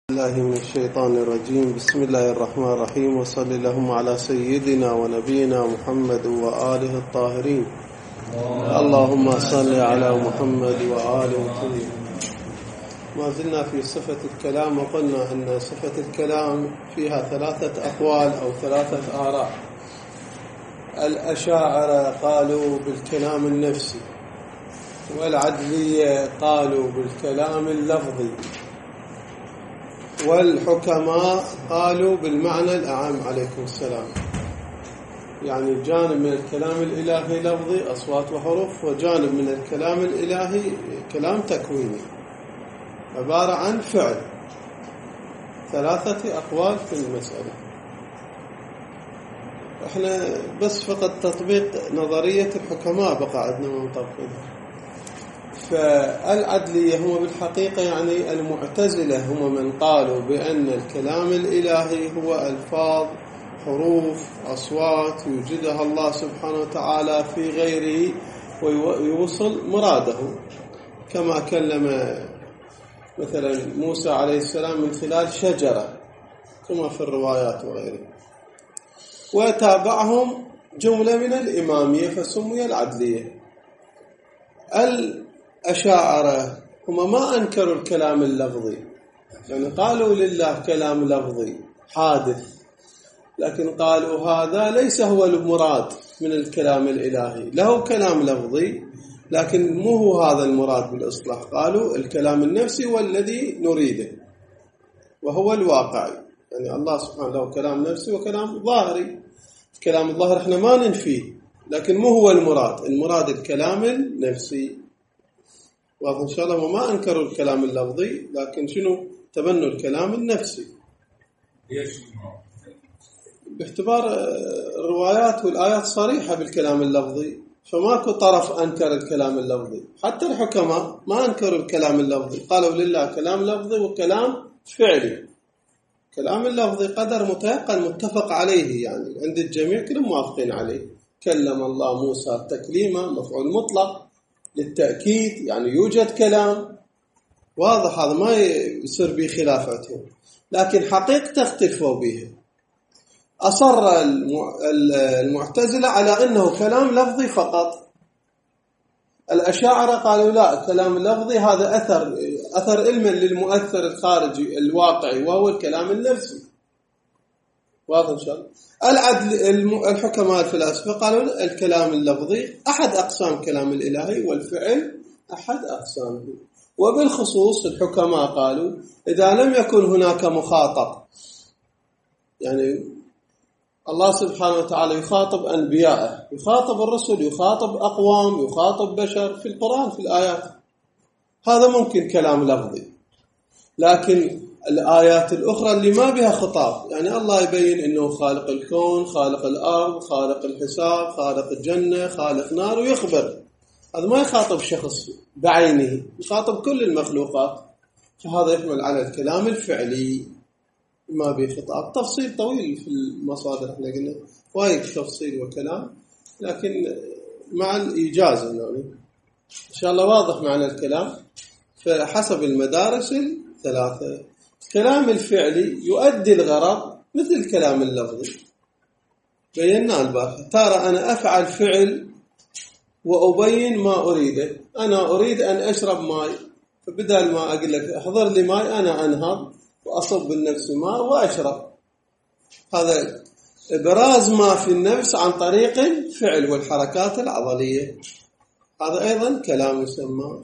الله من الشيطان الرجيم. بسم الله الرحمن الرحيم، وصل اللهم على سيدنا ونبينا محمد وآله الطاهرين. اللهم صل على محمد وآله الطاهرين. ما زلنا في صفة الكلام، وقلنا أن صفة الكلام فيها ثلاثة أقوال أو ثلاثة آراء. الأشاعرة قالوا بالكلام النفسي، والعدلية قالوا بالكلام اللفظي، والحكماء قالوا بالمعنى الأعم عليكم السلام، يعني جانب من الكلام الإلهي لفظي أصوات وحروف، وجانب من الكلام الإلهي كلام تكويني عبارة عن فعل. ثلاثة أقوال في المسألة. احنا بس فقط تطبيق نظرية الحكماء بقى عندنا منطبقينها. فالعدلية هم بالحقيقة يعني المعتزلة، هم من قالوا بأن الكلام الإلهي هو ألفاظ، حروف، أصوات يوجدها الله سبحانه وتعالى في غيره ويوصل مراده، كما كلم مثلا موسى عليه السلام من خلال شجرة كما في الروايات وغيره. وتابعهم جملة من الإمامية فسمي العدلية. الأشاعرة هم ما أنكروا الكلام اللفظي، يعني قالوا لله كلام لفظي حادث، لكن قالوا هذا ليس هو المراد من الكلام الإلهي، له كلام لفظي لكن مو هو هذا المراد بالإصلاح. قالوا الكلام النفسي والذي نريده وهو الواقعي، يعني الله سبحانه له كلام نفسي وكلام ظاهري. الكلام الظاهر احنا ما ننفيه، لكن مو هو المراد الكلام النفسي. وإن شاء الله ما أنكروا الكلام اللفظي، لكن شنو تبنوا الكلام النفسي. ليش؟ باعتبار الروايات والآيات صريحة بالكلام اللفظي، فماكو طرف أنكر الكلام اللفظي. حتى الحكماء ما أنكروا الكلام اللفظي، قالوا لله كلام لفظي وكلام فعلي. كلام اللفظي قدر متيقن متفق عليه، يعني عند الجميع كلهم موافقين عليه. كلم الله موسى تكليما، مفعول مطلق للتأكيد، يعني يوجد كلام واضح، هذا ما يصير به خلافاتهم، لكن حقيقة اختلفوا بها. أصر المعتزلة على أنه كلام لفظي فقط. الأشاعرة قالوا لا، كلام لفظي هذا أثر علما للمؤثر الخارجي الواقعي، وهو الكلام النفسي. واضح إن شاء الله. الحكماء الفلاسفة قالوا الكلام اللفظي أحد أقسام كلام الإلهي، والفعل أحد أقسامه. وبالخصوص الحكماء قالوا إذا لم يكن هناك مخاطب، يعني الله سبحانه وتعالى يخاطب أنبياءه، يخاطب الرسل، يخاطب أقوام، يخاطب بشر في القرآن في الآيات، هذا ممكن كلام لفظي. لكن الآيات الأخرى اللي ما بها خطاب، يعني الله يبين أنه خالق الكون، خالق الأرض، خالق الحساب، خالق الجنة، خالق نار، ويخبر، هذا ما يخاطب شخص بعينه، يخاطب كل المخلوقات، فهذا يحمل على الكلام الفعلي ما به خطاب. تفصيل طويل في المصادر، احنا قلنا وايد تفصيل وكلام، لكن مع الإيجاز يعني إن شاء الله واضح معنى الكلام. فحسب المدارس الثلاثة، الكلام الفعلي يؤدي الغرض مثل الكلام اللفظي، بينا البارحة. ترى أنا أفعل فعل وأبين ما أريده. أنا أريد أن أشرب ماء، فبدل ما أقول لك احضر لي ماء، أنا أنهض وأصب بالنفس ماء وأشرب. هذا إبراز ما في النفس عن طريق الفعل والحركات العضلية، هذا أيضا كلام يسمى.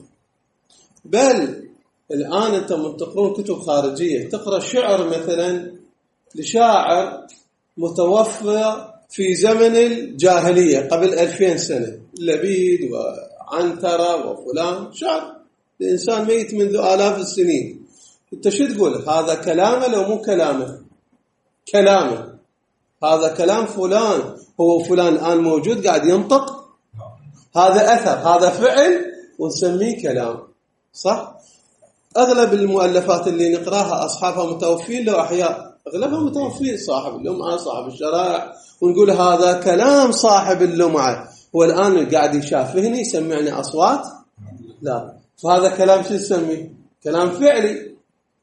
بل الآن أنت من تقرون كتب خارجية، تقرأ شعر مثلا لشاعر متوفى في زمن الجاهلية قبل 2000 سنة، لبيد وعنترة وفلان، شعر الإنسان ميت منذ آلاف السنين. أنت شو تقول؟ هذا كلامه لو مو كلامه؟ كلامه. هذا كلام فلان، هو فلان الآن موجود قاعد ينطق، هذا أثر، هذا فعل، ونسميه كلام، صح؟ أغلب المؤلفات اللي نقراها أصحابها متوفين لو أحياء، أغلبها متوفين، صاحب اللمعة، صاحب الشرائع، ونقول هذا كلام صاحب اللمعة، هو الآن قاعد يشافهني يسمعني أصوات؟ لا، فهذا كلام شو نسميه؟ كلام فعلي.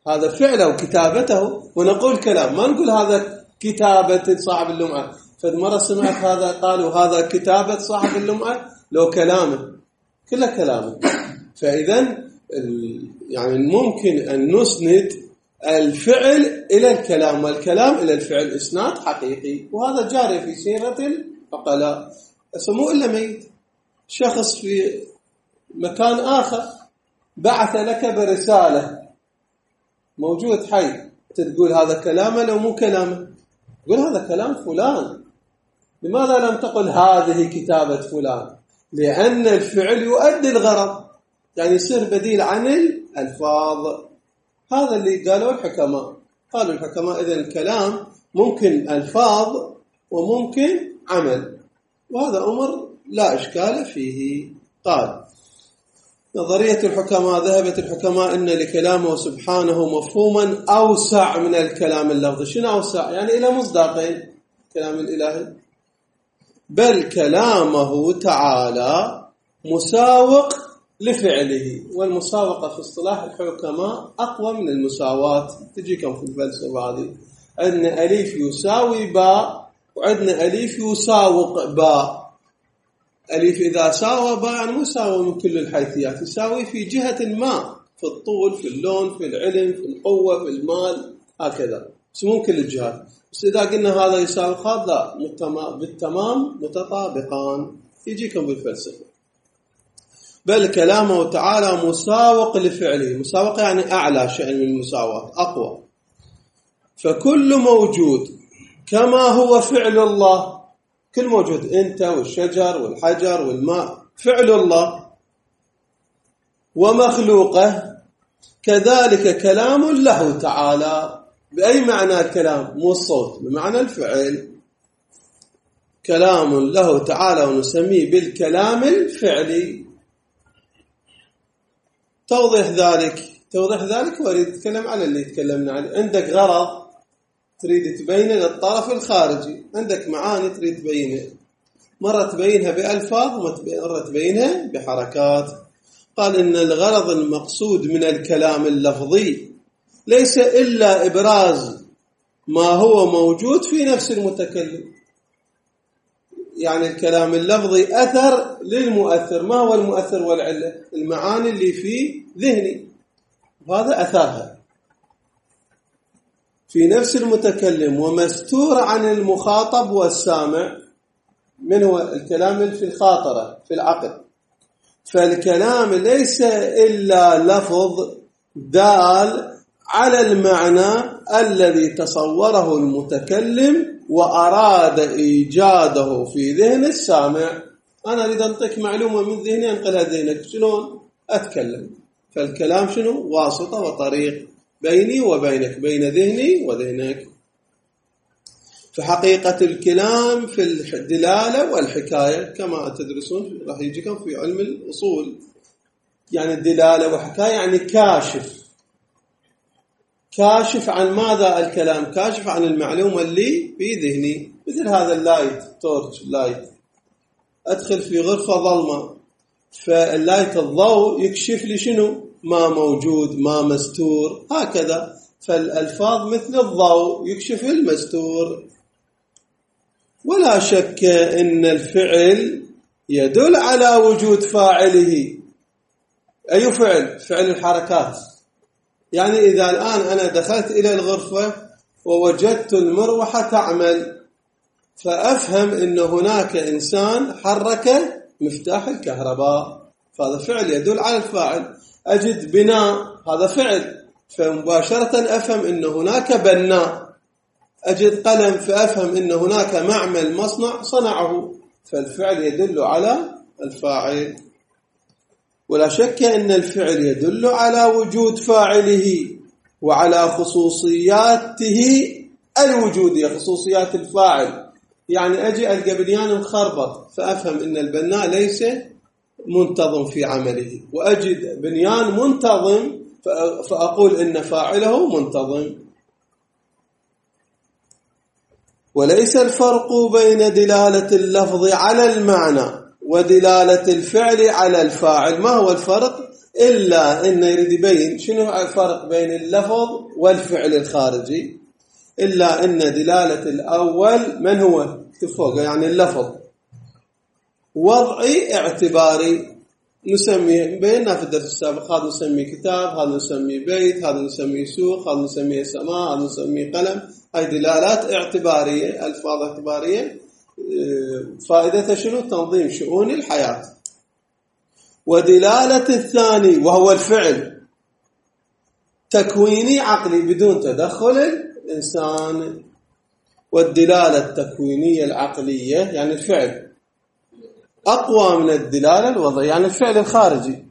هذا فعله وكتابته، ونقول كلام، ما نقول هذا كتابة صاحب اللمعة. فمرة سمعت هذا قالوا هذا كتابة صاحب اللمعة، لو كلامه كله كلامه. فإذا يعني ممكن أن نسند الفعل إلى الكلام والكلام إلى الفعل إسناد حقيقي، وهذا جاري في سيرة العقلاء. اسمه إلا ميت شخص في مكان آخر بعث لك برسالة، موجود حي، تقول هذا كلامه لو مو كلامه؟ تقول هذا كلام فلان. لماذا لم تقل هذه كتابة فلان؟ لأن الفعل يؤدي الغرض، يعني يصير بديل عن الألفاظ. هذا اللي قالوا الحكماء. قالوا الحكماء إذن الكلام ممكن ألفاظ وممكن عمل، وهذا أمر لا إشكال فيه. قال نظرية الحكماء، ذهبت الحكماء أن لكلامه سبحانه مفهوما أوسع من الكلام اللفظي. شنو أوسع؟ يعني إلى مصداقين كلام الإلهي. بل كلامه تعالى مساوق لفعله، والمساوقة في اصطلاح الحكماء أقوى من المساواة. تجيكم في الفلسفة هذه، عندنا أليف يساوي باء، وعندنا أليف يساوق باء. أليف إذا ساوى باء يعني مساوي من كل الحيثيات، يساوي في جهة ما، في الطول، في اللون، في العلم، في القوة، في المال، هكذا، بس مو كل الجهات. بس إذا قلنا هذا يساوي هذا بالتمام متطابقان. يجيكم بالفلسفة. بل كلامه تعالى مساوق لفعله. مساوق يعني أعلى شيء من المساواة، أقوى. فكل موجود كما هو فعل الله، كل موجود، أنت والشجر والحجر والماء، فعل الله، ومخلوقه كذلك كلام له تعالى. بأي معنى الكلام؟ مو الصوت، بمعنى الفعل. كلام له تعالى ونسميه بالكلام الفعلي. توضح ذلك وأريد أتكلم على اللي تكلمنا عنه. عندك غرض تريد تبينه للطرف الخارجي، عندك معاني تريد تبينها، مرة تبينها بألفاظ ومرة تبينها بحركات. قال إن الغرض المقصود من الكلام اللفظي ليس إلا إبراز ما هو موجود في نفس المتكلم. يعني الكلام اللفظي أثر للمؤثر. ما هو المؤثر والعلة؟ المعاني اللي في ذهني، وهذا أثرها في نفس المتكلم، ومستور عن المخاطب والسامع. من هو الكلام في الخاطرة في العقل. فالكلام ليس إلا لفظ دال على المعنى الذي تصوره المتكلم وأراد إيجاده في ذهن السامع. أنا أريد أنطيك معلومة من ذهني أنقلها ذهنك، شلون أتكلم؟ فالكلام شنو؟ واسطة وطريق بيني وبينك، بين ذهني وذهنك. فحقيقة الكلام في الدلالة والحكاية كما تدرسون، راح يجيكم في علم الأصول. يعني الدلالة والحكاية يعني كاشف عن ماذا الكلام؟ كاشف عن المعلومة اللي في ذهني. مثل هذا اللايت، تورش لايت، أدخل في غرفة ظلمة، فاللايت الضوء يكشف لي شنو؟ ما موجود، ما مستور، هكذا. فالألفاظ مثل الضوء يكشف المستور. ولا شك إن الفعل يدل على وجود فاعله. أي فعل؟ فعل الحركات. يعني إذا الآن أنا دخلت إلى الغرفة ووجدت المروحة تعمل، فأفهم أن هناك إنسان حرك مفتاح الكهرباء، فهذا فعل يدل على الفاعل. أجد بناء، هذا فعل، فمباشرة أفهم أن هناك بناء. أجد قلم، فأفهم أن هناك معمل مصنع صنعه، فالفعل يدل على الفاعل. ولا شك أن الفعل يدل على وجود فاعله وعلى خصوصياته الوجودية، خصوصيات الفاعل. يعني أجي ألقى بنيان مخربط، فأفهم أن البناء ليس منتظم في عمله، وأجد بنيان منتظم فأقول أن فاعله منتظم. وليس الفرق بين دلالة اللفظ على المعنى ودلالة الفعل على الفاعل. ما هو الفرق؟ إلا إنه يريد يبين شنو الفرق بين اللفظ والفعل الخارجي، إلا إن دلالة الأول من هو تفوق يعني اللفظ وضعي اعتباري، نسميه بيننا في الدرس السابق، هذا نسميه كتاب، هذا نسميه بيت، هذا نسميه سوق، هذا نسميه سماء، هذا نسميه قلم. هاي دلالات اعتبارية، ألفاظ اعتبارية، فائدتها شنو؟ تنظيم شؤون الحياة. ودلالة الثاني وهو الفعل تكويني عقلي بدون تدخل الإنسان. والدلالة التكوينية العقلية يعني الفعل أقوى من الدلالة الوضعية، يعني الفعل الخارجي.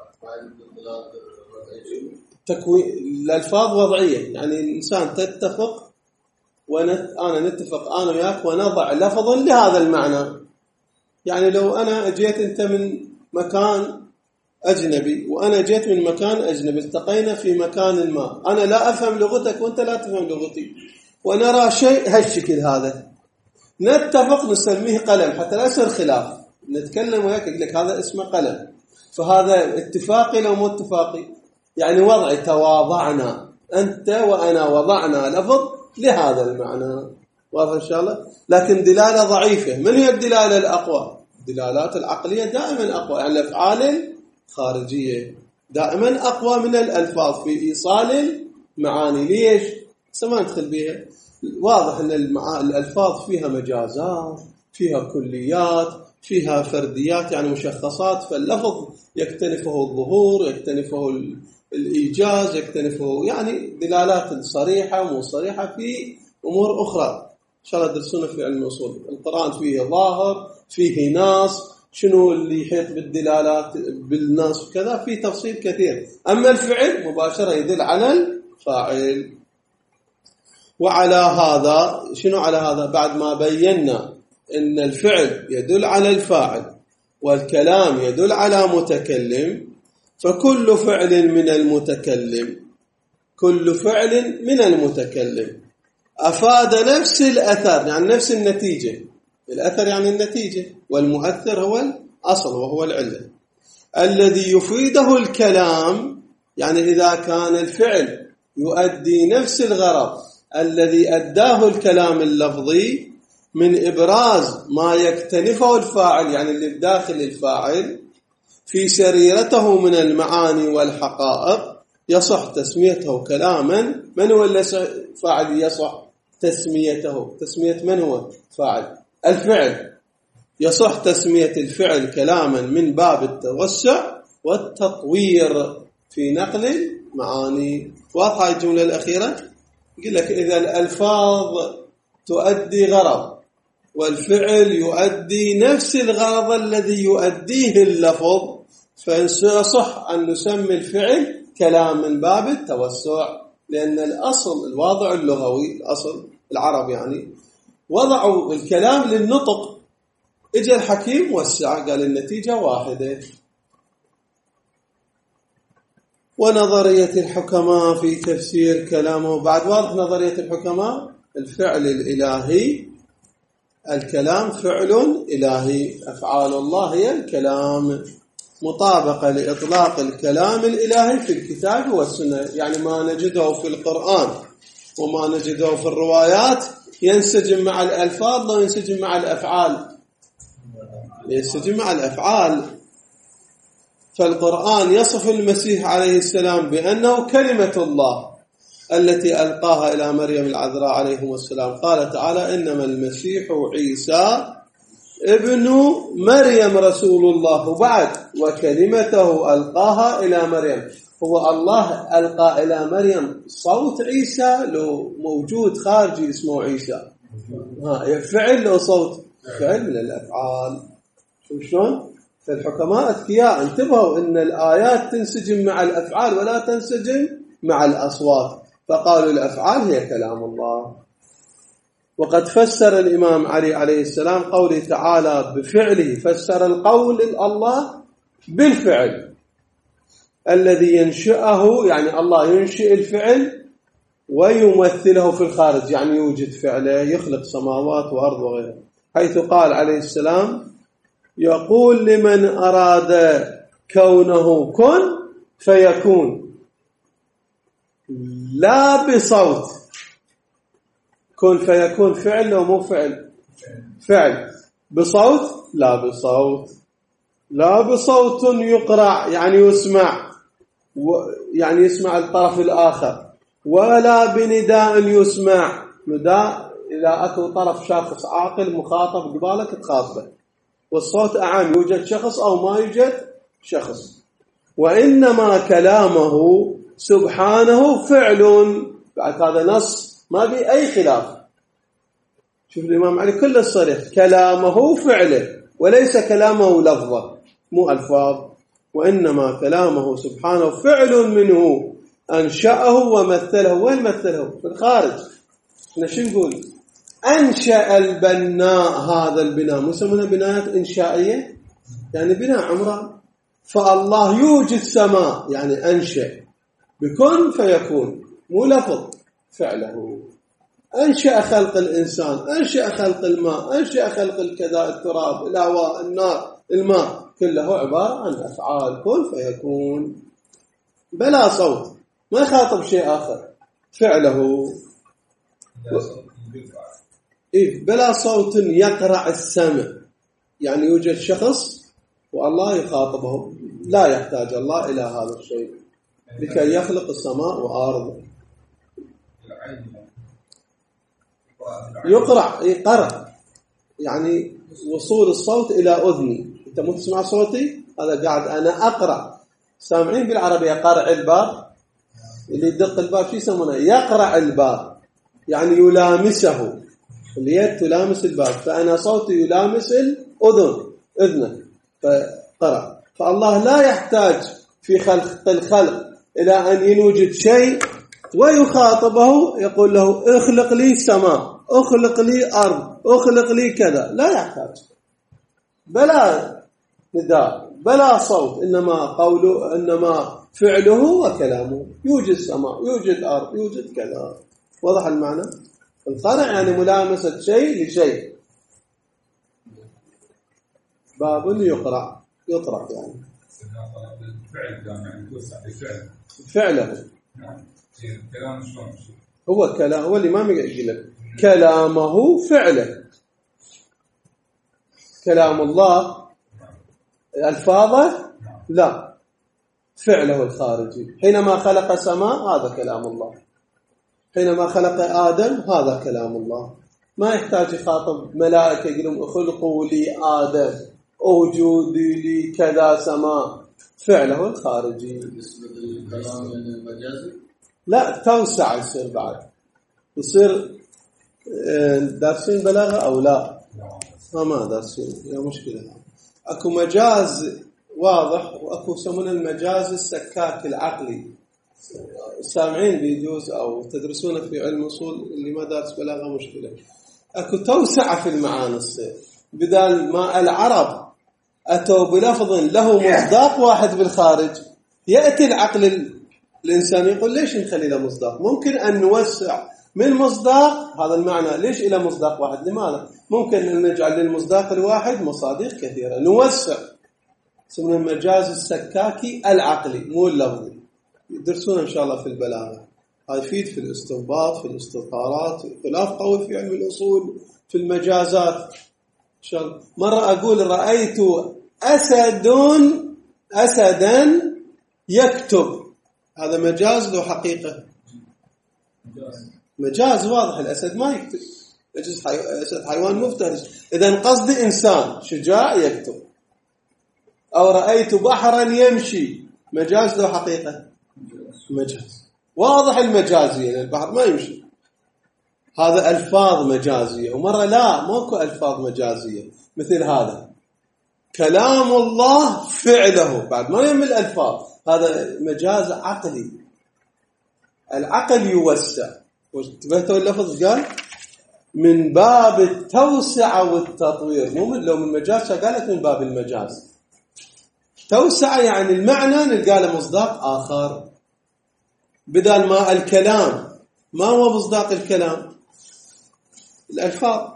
الألفاظ وضعية يعني الإنسان تتفق أنا نتفق أنا وياك ونضع لفظا لهذا المعنى. يعني لو أنا جيت أنت من مكان أجنبي وأنا جيت من مكان أجنبي، التقينا في مكان ما، أنا لا أفهم لغتك وأنت لا تفهم لغتي، ونرى شيء هالشكل هذا، نتفق نسميه قلم حتى لا يصير خلاف، نتكلم وياك يقول لك هذا اسمه قلم. فهذا اتفاقي لو مو اتفاقي؟ يعني وضعي تواضعنا، أنت وأنا وضعنا لفظ لهذا المعنى. واضح إن شاء الله؟ لكن دلالة ضعيفة. من هي الدلالة الأقوى؟ الدلالات العقلية دائما أقوى، يعني الأفعال الخارجية دائما أقوى من الألفاظ في إيصال المعاني. ليش؟ ما ندخل بها. واضح أن الألفاظ فيها مجازات، فيها كليات، فيها فرديات يعني مشخصات، فاللفظ يكتنفه الظهور، يكتنفه الإيجاز، يكتنفه يعني دلالات صريحة مو صريحة في أمور أخرى إن شاء الله درسونا في علم الأصول. القرآن فيه ظاهر، فيه ناص، شنو اللي يحيط بالدلالات بالناس وكذا، في تفصيل كثير. أما الفعل مباشرة يدل على الفاعل. وعلى هذا شنو على هذا؟ بعد ما بينا إن الفعل يدل على الفاعل والكلام يدل على متكلم، فكل فعل من المتكلم، كل فعل من المتكلم أفاد نفس الأثر، يعني نفس النتيجة. الأثر يعني النتيجة، والمؤثر هو الأصل وهو العلة. الذي يفيده الكلام يعني إذا كان الفعل يؤدي نفس الغرض الذي أداه الكلام اللفظي من إبراز ما يكتنفه الفاعل، يعني اللي بداخل الفاعل في سريرته من المعاني والحقائق، يصح تسميته كلاما. من هو الفاعل يصح تسميته؟ تسمية من هو فاعل؟ الفعل. يصح تسمية الفعل كلاما من باب التوسع والتطوير في نقل المعاني. واضحة الجملة الأخيرة؟ يقول لك إذا الألفاظ تؤدي غرض والفعل يؤدي نفس الغرض الذي يؤديه اللفظ، فيصح أن نسمي الفعل كلام من باب التوسع، لأن الأصل الواضع اللغوي، الأصل العرب يعني وضعوا الكلام للنطق. إجا الحكيم وسع قال النتيجة واحدة. ونظرية الحكماء في تفسير كلامه بعد واضح. نظرية الحكماء الفعل الإلهي، الكلام فعل إلهي، أفعال الله هي الكلام، مطابقة لإطلاق الكلام الإلهي في الكتاب والسنة. يعني ما نجده في القرآن وما نجده في الروايات ينسجم مع الألفاظ لا ينسجم مع الأفعال، ينسجم مع الأفعال. فالقرآن يصف المسيح عليه السلام بأنه كلمة الله التي ألقاها إلى مريم العذراء عليهم السلام. قال تعالى إنما المسيح عيسى ابن مريم رسول الله، وبعد وكلمته ألقاها إلى مريم. هو الله ألقى إلى مريم صوت عيسى لو موجود خارجي اسمه عيسى؟ فعل لو صوت؟ فعل من الأفعال. شلون؟ فالحكماء أذكياء انتبهوا إن الآيات تنسجم مع الأفعال ولا تنسجم مع الأصوات، فقالوا الأفعال هي كلام الله. وقد فسر الإمام علي عليه السلام قوله تعالى بفعله، فسر القول الله بالفعل الذي ينشئه، يعني الله ينشئ الفعل ويمثله في الخارج، يعني يوجد فعله، يخلق سماوات وأرض وغيره. حيث قال عليه السلام يقول لمن أراد كونه كن فيكون لا بصوت. كن فيكون فعل لو مو فعل؟ فعل. بصوت؟ لا بصوت. لا بصوت يقرع يعني يسمع، يعني يسمع الطرف الآخر، ولا بنداء يسمع. نداء إذا أكو طرف شخص عاقل مخاطب قبالك تخاطبه، والصوت أعام، يوجد شخص أو ما يوجد شخص. وإنما كلامه سبحانه فعل. بعد هذا نص ما بي أي خلاف. شوف الإمام علي كل الصريح، كلامه فعله وليس كلامه لفظه، مو ألفاظ. وإنما كلامه سبحانه فعل منه أنشأه ومثله. وين مثله؟ في الخارج. احنا شو نقول؟ أنشأ البناء هذا البناء، مسمونه بنايات إنشائية يعني بناء عمران. فالله يوجد سماء يعني أنشأ بكن فيكون، مو لفظ فعله. أنشأ خلق الإنسان، أنشأ خلق الماء، أنشأ خلق الكذا، التراب، الهواء، النار، الماء، كله عبارة عن أفعال كن فيكون بلا صوت، ما يخاطب شيء آخر. فعله بلا صوت يقرع السمع، يعني يوجد شخص والله يخاطبه، لا يحتاج الله إلى هذا الشيء لكي يخلق السماء وأرض. يقرع يعني وصول الصوت إلى أذني. أنت مو تسمع صوتي؟ هذا قاعد أنا أقرع. سامعين بالعربية قرع الباب؟ اللي يدق الباب شو يسمونه؟ يقرع الباب، يعني يلامسه. اليد تلامس الباب، فأنا صوتي يلامس أذنه فقرع. فالله لا يحتاج في خلق الخلق إلى أن يوجد شيء ويخاطبه يقول له اخلق لي سماء، اخلق لي أرض، اخلق لي كذا. لا يحتاج، بلا نداء بلا صوت، إنما فعله وكلامه. يوجد سماء، يوجد أرض، يوجد كذا. واضح المعنى؟ القرع يعني ملامسة شيء لشيء. باب يقرع، يطرح يعني فعله. هو كلام، هو الإمام يقول لك كلامه فعله. كلام الله ألفاظه لا، فعله الخارجي. حينما خلق سماء هذا كلام الله، حينما خلق آدم هذا كلام الله. ما يحتاج يخاطب ملائكة يقولون اخلقوا لي آدم، اوجود لي كذا سماء. فعله الخارجي. الكلام المجازي لا توسع يصير، بعد يصير دارسين بلاغة أو لا؟ ما دارسين، هي مشكلة. أكو مجاز واضح، وأكو يسمونه المجاز السكاك العقلي. سامعين بيجوز أو تدرسونه في علم أصول، اللي ما دارس بلاغة مشكلة. أكو توسع في المعاني الصير، بدل ما العرب أتوا بلفظ له مصداق واحد بالخارج، يأتي العقل الإنسان يقول ليش نخلي له مصداق؟ ممكن أن نوسع من مصداق هذا المعنى ليش إلى مصداق واحد؟ لماذا؟ ممكن أن نجعل للمصداق الواحد مصادق كثيرة، نوسع. اسمه المجاز السكاكي العقلي مو اللفظي. يدرسون إن شاء الله في البلاغة، هذا يفيد في الاستنباط، في الاستطارات، خلاف قوي في علم الأصول، في المجازات إن شاء الله. مرة أقول رأيت أسدا يكتب، هذا مجاز له حقيقة؟ مجاز واضح، الأسد ما يكتب، أسد حيوان مفترس. إذن قصد إنسان شجاع يكتب. أو رأيت بحرا يمشي، مجاز له حقيقة؟ مجاز واضح المجازية، البحر ما يمشي. هذا ألفاظ مجازية. ومرة لا، ماكو ألفاظ مجازية مثل هذا كلام الله فعله، بعد ما يم الألفاظ، هذا مجاز عقلي. العقل يوسع. وانتبهتوا اللفظ قال من باب التوسع والتطوير، مو من لو من مجاز قالت من باب المجاز. توسع يعني المعنى نلقى له مصداق آخر، بدل ما الكلام ما هو مصداق الكلام؟ الألفاظ.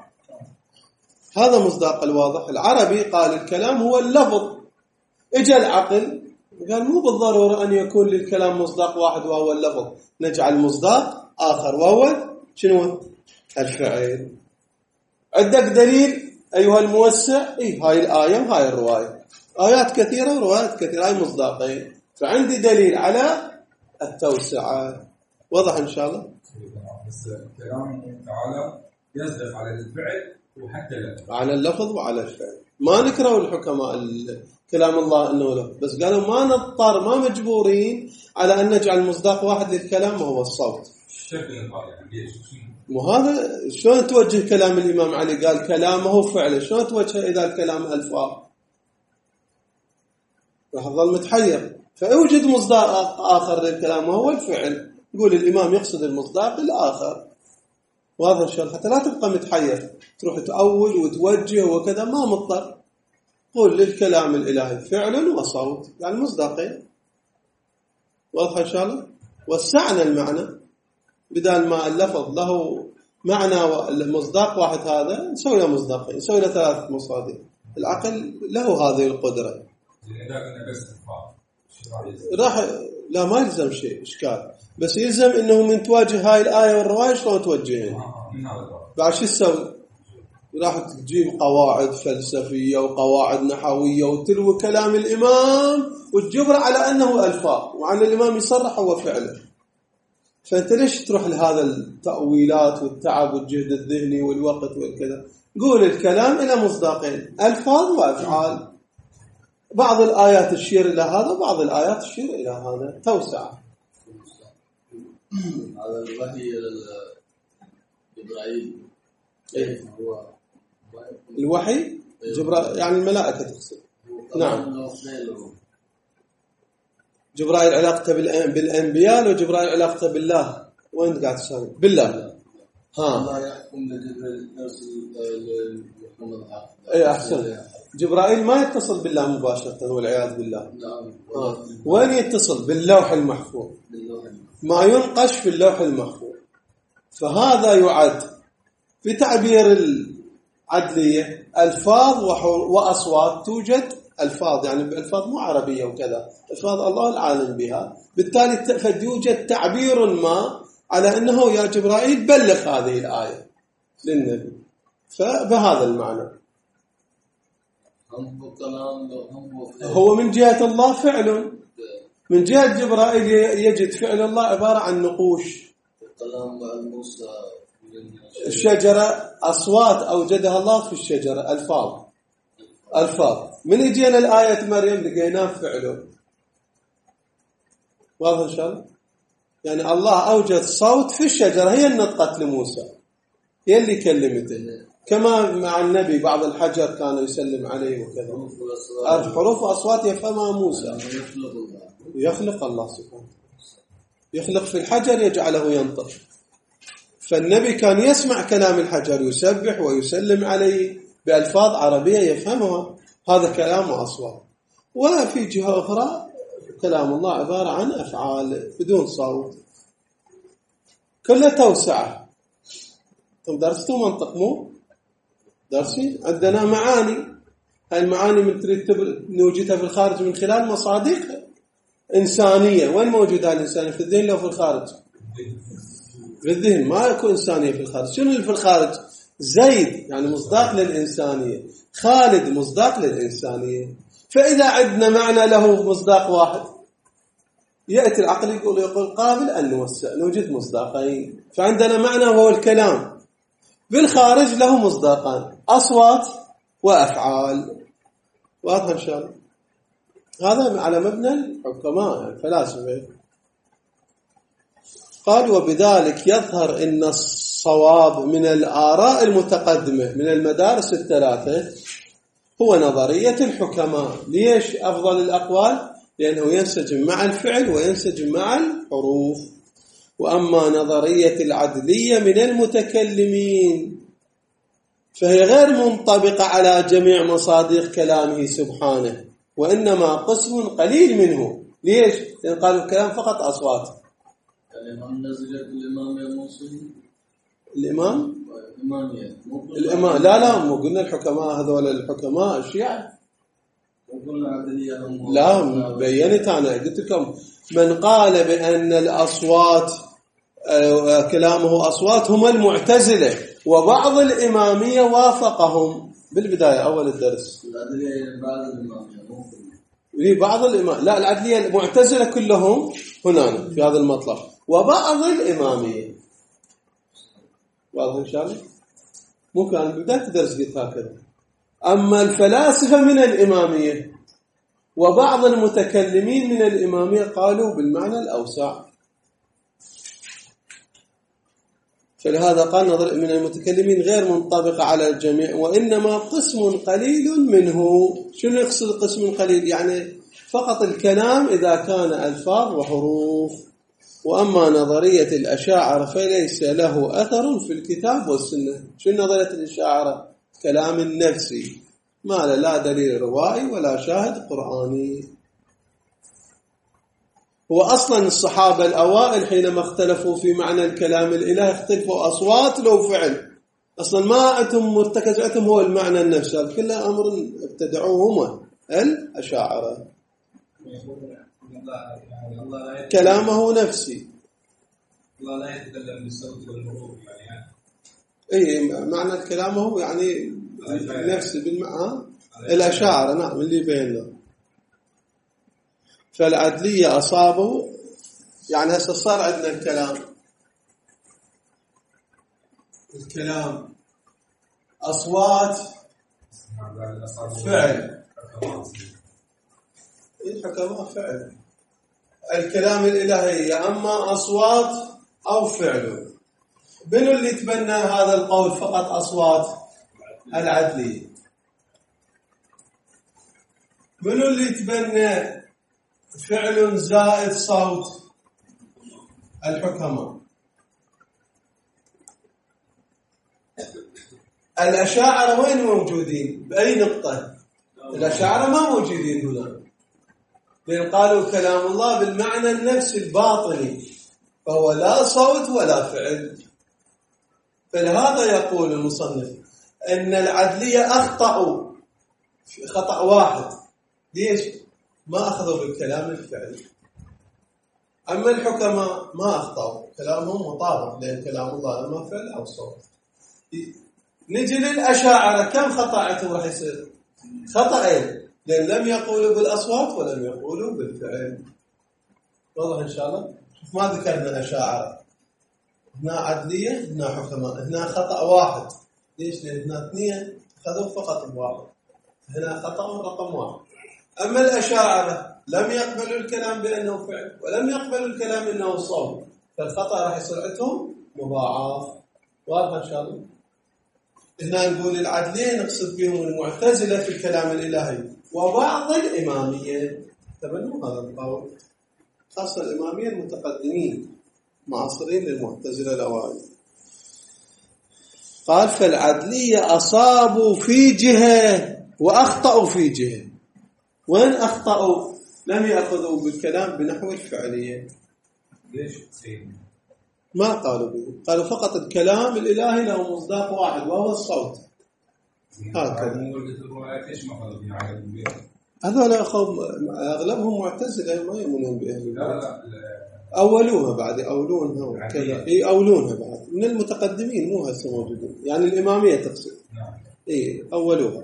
هذا مصداق الواضح. العربي قال الكلام هو اللفظ، اجى العقل قال مو بالضرورة أن يكون للكلام مصداق واحد وهو اللفظ، نجعل مصداق آخر وهو شنو؟ الفعل. عندك دليل أيها الموسع؟ هاي الآية وهاي الرواية، آيات كثيرة وروايات كثيرة، هاي مصداقين، فعندي دليل على التوسعة. وضح إن شاء الله؟ بس كلامه تعالى يصدق على الفعل وحتى اللفظ، على اللفظ وعلى الفعل. ما نكرهوا الحكماء كلام الله أنه له، بس قالوا ما نضطر، ما مجبورين على أن نجعل مصداق واحد للكلام وهو الصوت. وهذا شلون توجه كلام الإمام علي؟ قال كلامه فعله، شلون توجه إذا الكلام ألفاظ؟ راح أظل متحير. فأوجد مصداق آخر للكلام وهو الفعل، يقول الإمام يقصد المصداق الآخر. واضح إن شاء الله؟ حتى لا تبقى متحير تروح تأول وتوجه وكذا، ما مضطر. قول للكلام الإلهي فعل وصوت، يعني مصداقين. واضح إن شاء الله؟ وسعنا المعنى، بدل ما اللفظ له معنى والمصداق واحد، هذا نسوي له مصداقين، نسوي له 3 مصادق. العقل له هذه القدرة. راح لا ما يلزم شيء إشكال، بس يلزم إنه من تواجه هاي الآية والرواية شلون توجهين. بعد شو تسوي؟ راح تجيب قواعد فلسفية وقواعد نحوية وتلوي كلام الإمام وتجبر على أنه ألفاظ، وعن الإمام يصرح هو فعله. فأنت ليش تروح لهذا التأويلات والتعب والجهد الذهني والوقت والكذا؟ قول الكلام إلى مصداقين، ألفاظ وأفعال. بعض الآيات تشير إلى هذا، بعض الآيات تشير إلى هذا، توسع. هذا الوحي جبرائيل. هو الوحي جبرائيل يعني الملائكة تقصد. نعم. جبرائيل علاقته بالأنبياء وجبرائيل علاقته بالله. وين قاعد تسوي؟ بالله. الله يحكم لجبرائيل نفس محمد حافظ. أي أحسن. جبرائيل ما يتصل بالله مباشرة والعياذ بالله. وين يتصل؟ باللوح المحفوظ، ما ينقش في اللوح المحفوظ. فهذا يعد في تعبير العدلية ألفاظ وأصوات. توجد ألفاظ يعني بألفاظ مو عربية وكذا، ألفاظ الله العالم بها، بالتالي يوجد تعبير ما على أنه يا جبرائيل بلغ هذه الآية للنبي. فبهذا المعنى هو من جهة الله فعل، من جهة جبرائيل يجد فعل الله عبارة عن نقوش. الشجرة أصوات أوجدها الله في الشجرة، ألفاظ. من يجينا الآية مريم لقيناه فعله. واضح إن شاء الله؟ يعني الله أوجد صوت في الشجرة، هي النطقة لموسى، هي اللي كلمته. كما مع النبي بعض الحجر كان يسلم عليه وكذا، الحروف وأصوات يفهمها موسى. يخلق الله سبحانه، يخلق في الحجر يجعله ينطق. فالنبي كان يسمع كلام الحجر، يسبح ويسلم عليه بألفاظ عربية يفهمها، هذا كلام وأصوات. وفي جهة أخرى كلام الله عبارة عن أفعال بدون صوت، كلها توسعة. ثم درستوا منطق مو درسي؟ عندنا معاني، هاي المعاني من تريد نوجدها في الخارج من خلال مصادق إنسانية. وين موجودة الإنسانية؟ في الذهن لو في الخارج؟ في الذهن، ما يكون إنسانية في الخارج. شنو اللي في الخارج؟ زيد يعني مصداق للإنسانية، خالد مصداق للإنسانية. فإذا عندنا معنى له مصداق واحد، يأتي العقل يقول قابل أن نوسع، نوجد مصداقين. فعندنا معنى وهو الكلام، بالخارج له مصداقان، أصوات وأفعال. واضح إن شاء الله؟ هذا على مبنى الحكماء الفلاسفة. قال وبذلك يظهر أن الصواب من الآراء المتقدمة من المدارس الثلاثة هو نظرية الحكماء. ليش أفضل الأقوال؟ لأنه ينسجم مع الفعل وينسجم مع الحروف. وأما نظرية العدلية من المتكلمين فهي غير منطبقة على جميع مصادق كلامه سبحانه، وإنما قسم قليل منه. ليش؟ لأن قالوا الكلام فقط أصوات. الإمام نزلت الإمام يا موسى. الإمام لا مو قلنا الحكماء هذول الحكماء الشيعة. وقلنا عدلية لا بينت أنا قلت لكم من قال بأن الأصوات كلامه أصوات هم المعتزلة، وبعض الإمامية وافقهم بالبداية أول الدرس. العدلية بعض الإمامية بعض الإمام، لا العدلية المعتزلة كلهم هنا في هذا المطلب، وبعض الإمامية. واضح إن شاء الله؟ ممكن أنا بداية الدرس قلت هكذا. أما الفلاسفة من الإمامية وبعض المتكلمين من الإمامية قالوا بالمعنى الأوسع. فلهذا قال نظر من المتكلمين غير منطبقة على الجميع، وإنما قسم قليل منه. شنو يقصد قسم قليل؟ يعني فقط الكلام إذا كان ألفاظ وحروف. وأما نظرية الأشاعرة فليس له أثر في الكتاب والسنة. شنو نظرية الأشاعرة؟ كلام النفسي، ما لا دليل روائي ولا شاهد قرآني. هو أصلا الصحابة الأوائل حينما اختلفوا في معنى الكلام الإلهي اختلفوا أصوات لو فعل. أصلا ما أتم مرتكز أتم هو المعنى النفسي، هذا كله أمر ابتدعوهما الأشاعرة. كلامه نفسي، الله لا يتكلم بالصوت والحروف يعني. اي معنى الكلام هو يعني نفسي بالمعنى الأشاعرة. نعم اللي بيننا. فالعدلية أصابوا يعني هسه صار عندنا الكلام أصوات فعل، الحكماء فعل. الكلام الإلهي أما أصوات أو فعل. بنو اللي تبنى هذا القول فقط أصوات؟ العدلية. بنو اللي تبنى فعل زائد صوت؟ الحكماء. الأشاعرة وين موجودين؟ بأي نقطة؟ الأشاعرة ما موجودين هنا، لأن قالوا كلام الله بالمعنى النفسي الباطني، فهو لا صوت ولا فعل. فلهذا يقول المصنف أن العدلية أخطأوا خطأ واحد. ليش؟ ما أخذوا بالكلام الفعلي. أما الحكماء ما أخطأوا، كلامهم مطابق، لأن كلام الله إما فعل أو صوت. نجي للأشاعرة كم خطأته راح يصير؟ خطأين، لأن لم يقولوا بالأصوات ولم يقولوا بالفعل. واضح إن شاء الله؟ شوف ما ذكرنا أشاعرة، هنا عدلية هنا حكماء، هنا خطأ واحد. ليش؟ لأن هنا اثنين خذوا فقط الواحد، هنا خطأ رقم واحد. أما الأشاعرة لم يقبلوا الكلام بأنه فعل ولم يقبلوا الكلام أنه صوت، فالخطأ راح يصير عندهم مضاعف. واضح إن شاء الله؟ هنا نقول العدلية نقصد بهم المعتزلة في الكلام الإلهي وبعض الإمامية. تبنوا هذا القول، خاصة الإمامية المتقدمين معاصرين للمعتزلة الأوائل. قال فالعدلية أصابوا في جهة وأخطأوا في جهة. وين أخطأوا؟ لم يأخذوا بالكلام بنحو الفعلية. ليش؟ ما قالوا به، قالوا فقط الكلام الإلهي له مصداق واحد وهو الصوت. هكذا. هذول أغلبهم معتزلة ما يؤمنون بأهل البيت. أولوها بعد أولونها كذا. إيه أولونها بعد من المتقدمين، مو هسه موجودين، يعني الإمامية تقصد. إيه أولوها.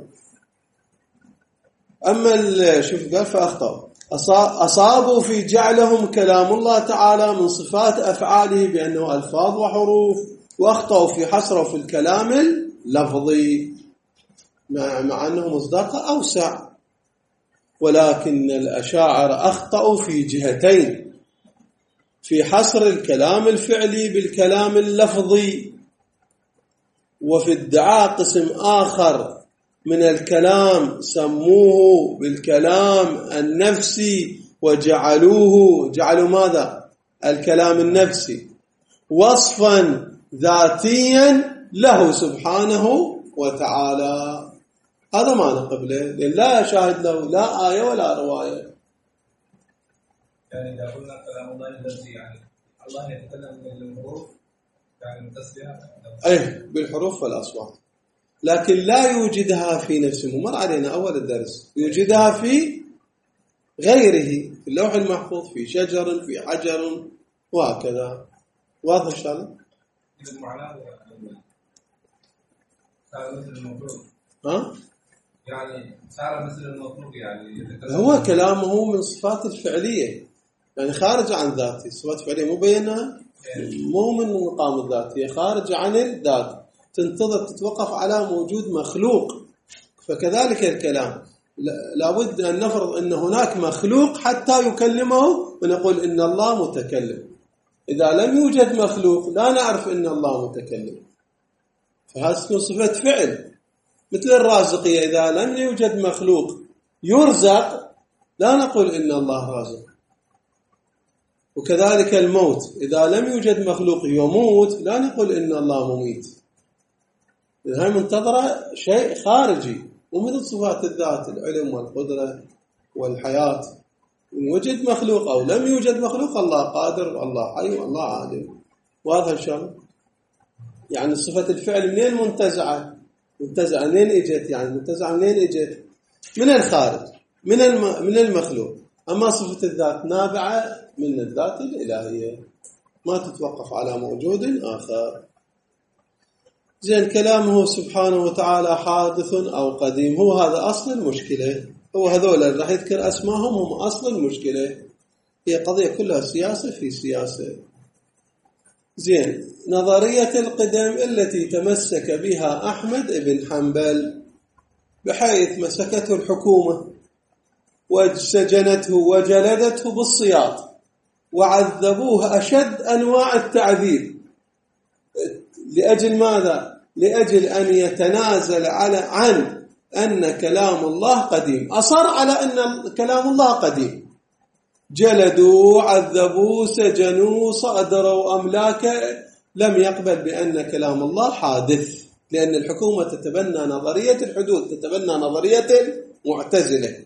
أما شوف قال فأخطأوا أصابوا في جعلهم كلام الله تعالى من صفات أفعاله بأنه ألفاظ وحروف، وأخطأوا في حصره في الكلام اللفظي مع أنه مصداق أوسع. ولكن الأشاعرة أخطأوا في جهتين، في حصر الكلام الفعلي بالكلام اللفظي، وفي ادعاء قسم آخر من الكلام سموه بالكلام النفسي، جعلوا ماذا؟ الكلام النفسي وصفا ذاتيا له سبحانه وتعالى. هذا ما نقبله، لأن لا شاهد له لا آية ولا رواية. يعني إذا قلنا كلام الله الذي يعني الله يتكلم بالحروف يعني التسبيح، أيه بالحروف والأصوات. لكن لا يوجدها في نفسه. مر علينا أول الدرس، يوجدها في غيره، في اللوح المحفوظ، في شجر، في حجر، وهكذا. واضح إن شاء الله؟ صار مثل المفروض. يعني صار مثل المفروض، يعني هو كلامه من صفات الفعلية، يعني خارج عن ذاته. صفات فعلية مبينة، مو من مقام الذات، هي خارجة عن الذات، تنتظر تتوقف على موجود مخلوق. فكذلك الكلام لابد أن نفرض أن هناك مخلوق حتى يكلمه ونقول إن الله متكلم. إذا لم يوجد مخلوق لا نعرف إن الله متكلم، فهذه صفة فعل. مثل الرازقية، إذا لم يوجد مخلوق يرزق لا نقول إن الله رازق. وكذلك الموت، إذا لم يوجد مخلوق يموت لا نقول إن الله مميت. هاي منتظرة شيء خارجي، ومثل صفات الذات، العلم والقدرة والحياة. إن وجد مخلوق أو لم يوجد مخلوق، الله قادر والله حي والله عالم. واضح إن شاء الله؟ يعني صفة الفعل منين منتزعة؟ منتزعة منين إجت؟ يعني منتزعة منين إجت؟ من الخارج، من المخلوق. أما صفة الذات نابعة من الذات الإلهية، ما تتوقف على موجود آخر. زين، كلامه سبحانه وتعالى حادث أو قديم، هو هذا أصل المشكلة. هو هذول اللي راح يذكر أسمائهم هم أصل المشكلة. هي قضية كلها سياسة في سياسة. زين، نظرية القدم التي تمسك بها أحمد بن حنبل، بحيث مسكته الحكومة وسجنته وجلدته بالسياط وعذبوه أشد أنواع التعذيب. لأجل ماذا؟ لأجل أن يتنازل عن أن كلام الله قديم. أصر على أن كلام الله قديم، جلدوا، عذبوا، سجنوا، صادروا أملاكه، لم يقبل بأن كلام الله حادث، لأن الحكومة تتبنى نظرية الحدوث، تتبنى نظرية المعتزلة.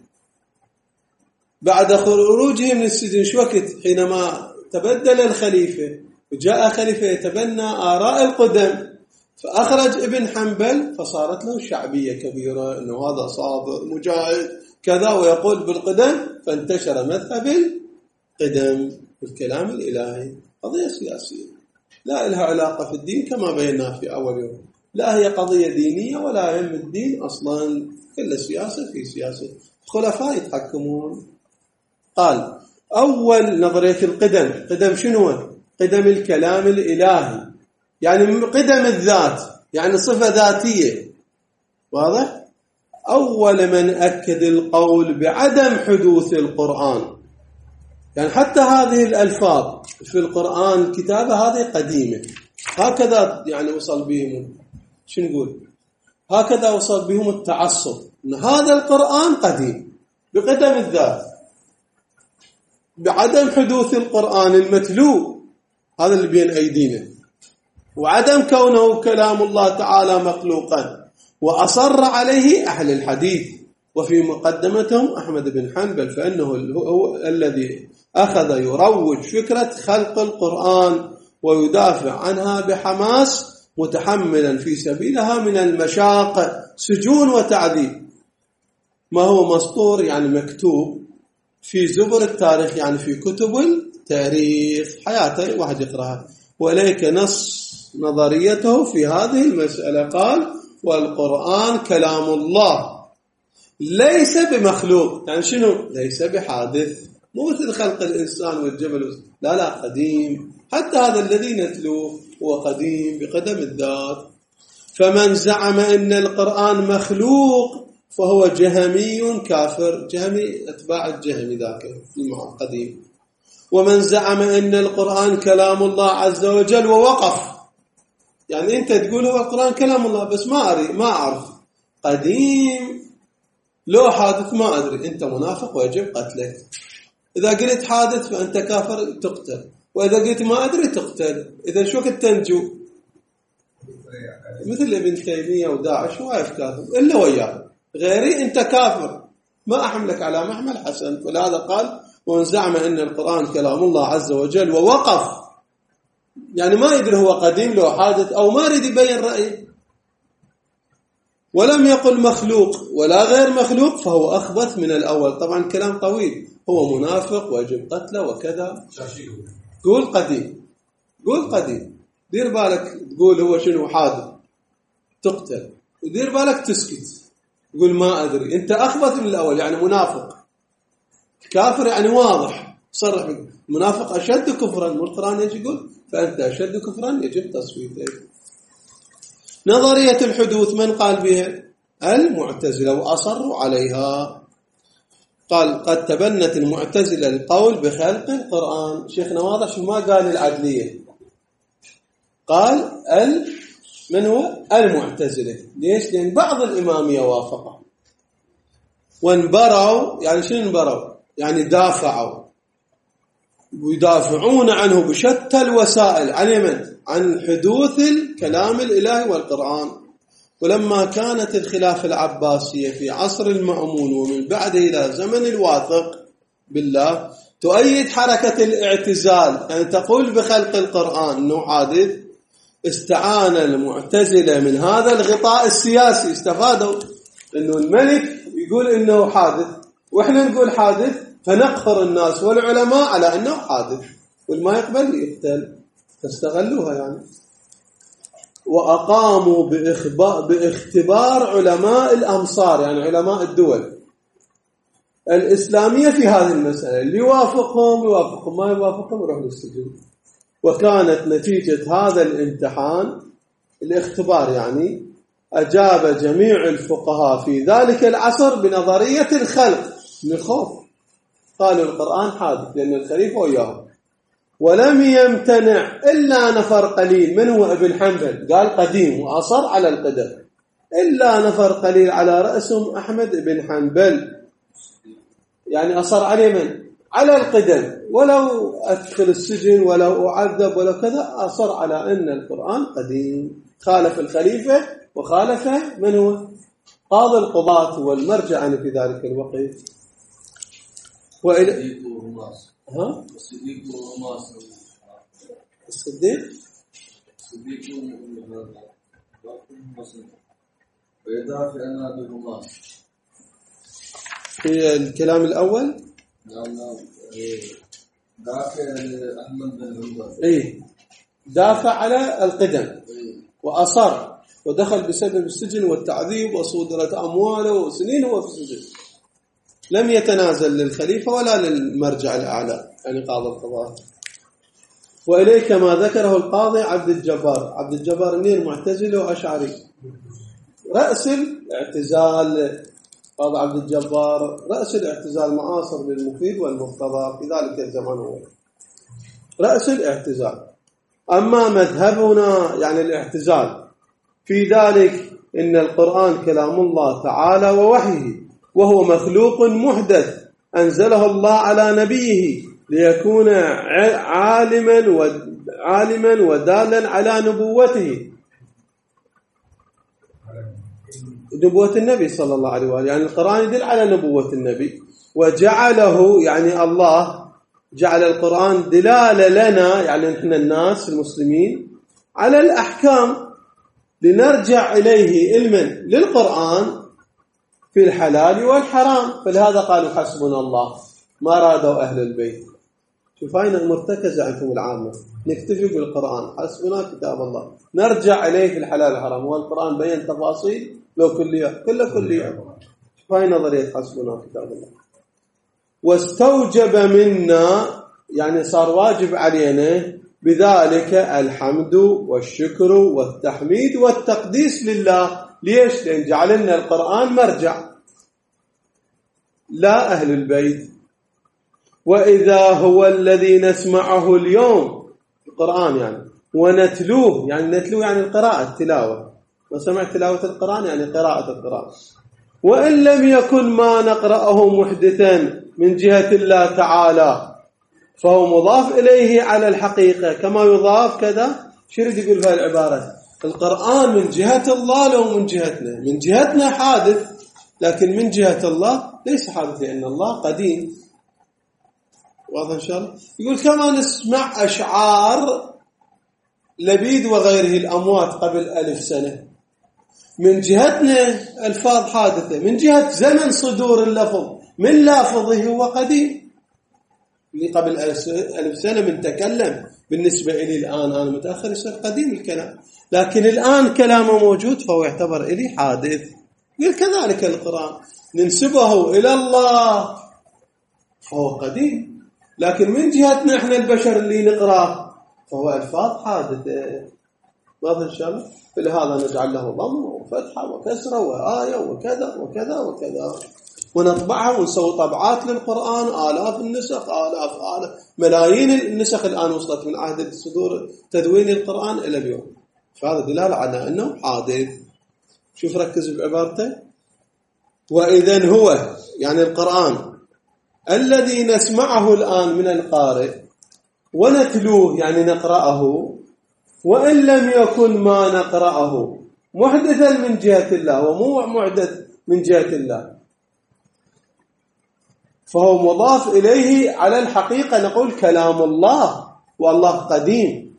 بعد خروجه من السجن شو وقت؟ حينما تبدل الخليفة وجاء خليفة يتبنى آراء القدم، فأخرج ابن حنبل، فصارت له شعبية كبيرة أنه هذا صابر مجاهد كذا ويقول بالقدم، فانتشر مذهب القدم بالكلام الإلهي. قضية سياسية لا لها علاقة في الدين كما بينا في أول يوم، لا هي قضية دينية ولا يهم الدين أصلا، كل سياسة في سياسة، خلفاء يتحكمون. قال أول نظرية القدم، قدم شنو؟ قدم الكلام الإلهي، يعني قدم الذات، يعني صفة ذاتية. واضح؟ أول من أكد القول بعدم حدوث القرآن، يعني حتى هذه الألفاظ في القرآن الكتابة هذه قديمة، هكذا يعني وصل بهم، شو نقول؟ هكذا وصل بهم التعصب أن هذا القرآن قديم بقدم الذات، بعدم حدوث القرآن المتلو هذا اللي بين أيدينا، وعدم كونه كلام الله تعالى مخلوقا، وأصر عليه أهل الحديث، وفي مقدمتهم أحمد بن حنبل، فإنه هو الذي أخذ يروج فكرة خلق القرآن ويدافع عنها بحماس، متحملا في سبيلها من المشاق، سجون وتعذيب، ما هو مسطور يعني مكتوب في زبر التاريخ، يعني في كتب التاريخ حياته واحد يقرأها. وليك نص نظريته في هذه المسألة، قال والقرآن كلام الله ليس بمخلوق، يعني شنو؟ ليس بحادث، مو مثل خلق الإنسان والجبل، لا قديم، حتى هذا الذي نتلوه هو قديم بقدم الذات. فمن زعم أن القرآن مخلوق فهو جهمي كافر، جهمي أتباع الجهمي ذاك القديم. ومن زعم أن القرآن كلام الله عز وجل ووقف، يعني أنت تقول هو القرآن كلام الله بس ما أعرف قديم لو حادث ما أدري، أنت منافق ويجب قتلك. إذا قلت حادث فأنت كافر تقتل، وإذا قلت ما أدري تقتل. إذا شو كنت تنجو؟ مثل ابن تيمية وداعش واقف كافر إلا وياه، غيري أنت كافر، ما أحملك على محمل حسن. ولهذا قال ومن زعم أن القرآن كلام الله عز وجل ووقف، يعني ما يدري هو قديم لو حادث، أو ما يريد يبين رأيه. ولم يقل مخلوق ولا غير مخلوق فهو أخبث من الأول. طبعا كلام طويل، هو منافق ويجب قتله وكذا. قول قديم، قول قديم، دير بالك تقول هو شنو حادث تقتل، ودير بالك تسكت تقول ما أدري. أنت أخبث من الأول، يعني منافق كافر، يعني واضح صرح بك. منافق أشد كفرا، والقرآن يجي يقول فأنت أشد كفرا يجب تصفيته. نظرية الحدوث من قال بها؟ المعتزلة، وأصروا عليها. قال قد تبنت المعتزلة القول بخلق القرآن. شيخنا واضح شو ما قال العدلية، قال من هو؟ المعتزلة. ليش؟ لأن بعض الإمامية وافقه وانبروا. يعني شنو انبروا؟ يعني دافعوا ويدافعون عنه بشتى الوسائل. عن من؟ عن حدوث الكلام الإلهي والقرآن. ولما كانت الخلافة العباسية في عصر المأمون ومن بعده إلى زمن الواثق بالله تؤيد حركة الاعتزال، يعني تقول بخلق القرآن أنه حادث، استعان المعتزلة من هذا الغطاء السياسي. استفادوا أنه الملك يقول أنه حادث وإحنا نقول حادث، فنقهر الناس والعلماء على أنه حادث، والما يقبل يقتل. فاستغلوها يعني. وأقاموا باختبار علماء الأمصار، يعني علماء الدول الإسلامية في هذه المسألة. اللي يوافقهم يوافقهم، ما يوافقهم يروح للسجن. وكانت نتيجة هذا الامتحان الاختبار يعني أجاب جميع الفقهاء في ذلك العصر بنظرية الخلق من الخوف. قالوا القرآن حادث لأن الخليفة وياه. ولم يمتنع إلا نفر قليل، من هو؟ ابن حنبل، قال قديم وأصر على القدم. إلا نفر قليل على رأسهم أحمد بن حنبل، يعني أصر عليه من؟ على القدم، ولو أدخل السجن ولو أعذب ولو كذا، أصر على أن القرآن قديم. خالف الخليفة وخالف من هو؟ قاضي القضاة والمرجع عنه في ذلك الوقت. الصديق ويدافع عنها بالرماس في الكلام الأول. دافع أحمد بن حنبل، إيه دافع على القدم وأصر ودخل بسبب السجن والتعذيب وصودرت أمواله وسنين هو في السجن. لم يتنازل للخليفة ولا للمرجع الأعلى يعني قاضي القضاة. وإليك ما ذكره القاضي عبد الجبار. عبد الجبار منير معتزلي وأشعري، رأس الاعتزال. قاضي عبد الجبار رأس الاعتزال، معاصر للمفيد والمقتضى في ذلك الزمان، هو رأس الاعتزال. أما مذهبنا يعني الاعتزال في ذلك إن القرآن كلام الله تعالى ووحيه، وهو مخلوق محدث أنزله الله على نبيه ليكون عالما ودالا على نبوته، نبوة النبي صلى الله عليه وآله. يعني القرآن يدل على نبوة النبي، وجعله يعني الله جعل القرآن دلالة لنا يعني نحن الناس المسلمين على الأحكام، لنرجع إليه علما للقرآن في الحلال والحرام. فلهذا قالوا حسبنا الله، ما رادوا أهل البيت. شوف هاي مرتكزة عندهم العامة، نكتفي بالقرآن حسبنا كتاب الله، نرجع إليه في الحلال والحرام. والقرآن بين تفاصيل لو كلية كلية. شوف هاي نظرية حسبنا كتاب الله. واستوجب منا يعني صار واجب علينا بذلك الحمد والشكر والتحميد والتقديس لله. ليش؟ لأن جعلنا القرآن مرجع لا أهل البيت. وإذا هو الذي نسمعه اليوم القرآن يعني ونتلوه، يعني نتلوه يعني القراءة التلاوة، وسمع تلاوة القرآن يعني قراءة القرآن. وإن لم يكن ما نقرأه محدثا من جهة الله تعالى فهو مضاف إليه على الحقيقة كما يضاف كذا. شرد يقول في العبارة القرآن من جهة الله لو من جهتنا، من جهتنا حادث لكن من جهة الله ليس حادث لأن الله قديم. واضح إن شاء الله. يقول كما نسمع أشعار لبيد وغيره الأموات قبل 1000 سنة من جهتنا ألفاظ حادثة، من جهة زمن صدور اللفظ من لافظه هو قديم، اللي قبل 1000 سنة من تكلم بالنسبة إلي الآن أنا متأخر يصير قديم الكلام، لكن الآن كلامه موجود فهو يعتبر إلي حادث. كذلك القرآن ننسبه إلى الله فهو قديم، لكن من جهتنا إحنا البشر اللي نقرأ فهو ألفاظ حادثة. واضح إن شاء الله؟ فلهذا نجعل له ضم وفتحة وكسرة وآية وكذا وكذا وكذا، ونطبعها ونسوي طبعات للقرآن، آلاف النسخ، آلاف ملايين النسخ الآن وصلت من عهد الصدور تدوين القرآن إلى اليوم. فهذا دلالة على أنه حادث. شوف ركز بعبارته، وإذن هو يعني القرآن الذي نسمعه الآن من القارئ ونتلوه يعني نقرأه، وإن لم يكن ما نقرأه محدثا من جهة الله ومو محدث من جهة الله، فهو مضاف إليه على الحقيقة. نقول كلام الله والله قديم،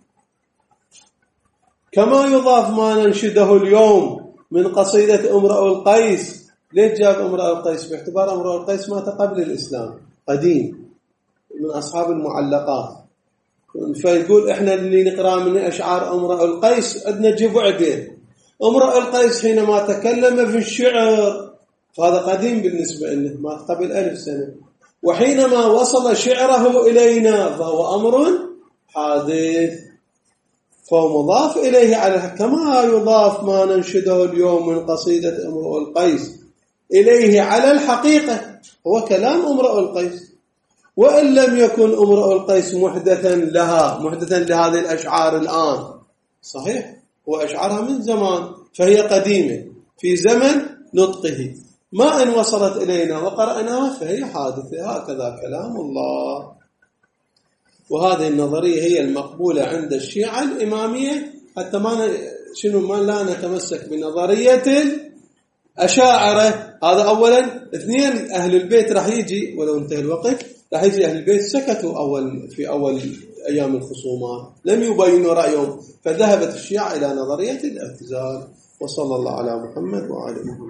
كما يضاف ما ننشده اليوم من قصيدة امرؤ القيس. ليش جاب امرؤ القيس؟ باعتبار امرؤ القيس مات قبل الإسلام، قديم، من أصحاب المعلقات. فيقول إحنا اللي نقرأ من أشعار امرؤ القيس أدنى جيبوا عدين. امرؤ القيس حينما تكلم في الشعر فهذا قديم بالنسبة له، مات قبل 1000 سنة، وحينما وصل شعره إلينا فهو أمر حادث، فهو مضاف إليه على كما يضاف ما ننشده اليوم من قصيدة امرؤ القيس إليه على الحقيقة هو كلام امرؤ القيس، وإن لم يكن امرؤ القيس محدثا لهذه الأشعار الآن. صحيح هو أشعارها من زمان فهي قديمة في زمن نطقه، ما إن وصلت إلينا وقرأناها فهي حادثة. هكذا كلام الله. وهذه النظرية هي المقبولة عند الشيعة الإمامية، حتى ما لا نتمسك بنظرية الأشاعرة. هذا أولا. اثنين، أهل البيت راح يجي ولو انتهى الوقت، راح يجي أهل البيت سكتوا في أول أيام الخصومات، لم يبينوا رأيهم، فذهبت الشيعة إلى نظرية الاعتزال. وصلى الله على محمد وعلى محمد.